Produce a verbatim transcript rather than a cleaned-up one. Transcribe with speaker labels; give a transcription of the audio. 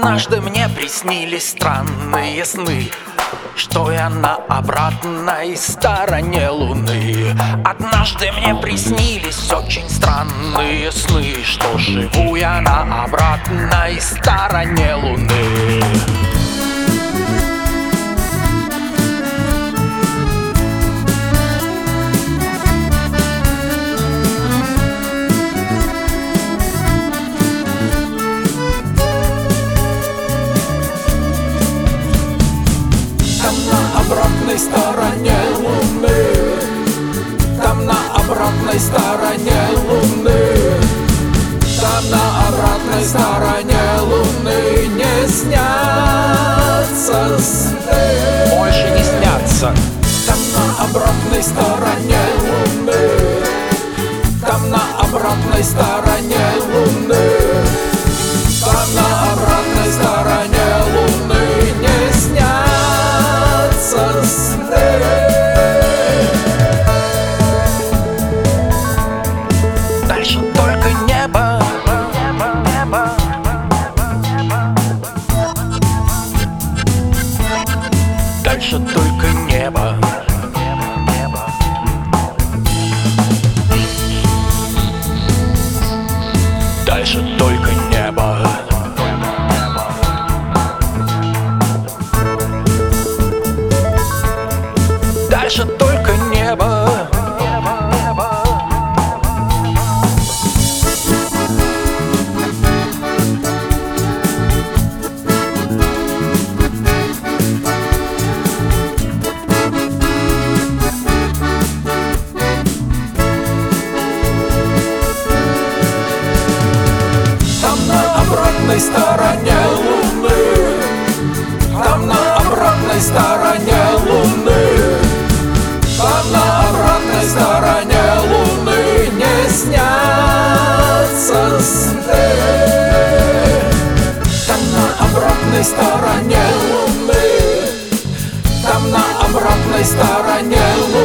Speaker 1: Однажды мне приснились странные сны, что я на обратной стороне Луны. Однажды мне приснились очень странные сны, что живу я на обратной стороне Луны.
Speaker 2: обратной стороне Луны, там на обратной стороне Луны, там на обратной стороне Луны не снятся сны.
Speaker 1: Больше не снятся.
Speaker 2: Там на обратной стороне Луны, там на обратной стороне Луны, там на обратной стороне Луны не снятся сны.
Speaker 1: Дальше только небо, небо. Дальше только небо. Дальше только небо. Дальше только небо.
Speaker 2: На стороне Луны, там на обратной стороне Луны, там на обратной стороне Луны не снятся сны. Там на обратной стороне Луны, там на обратной стороне Луны.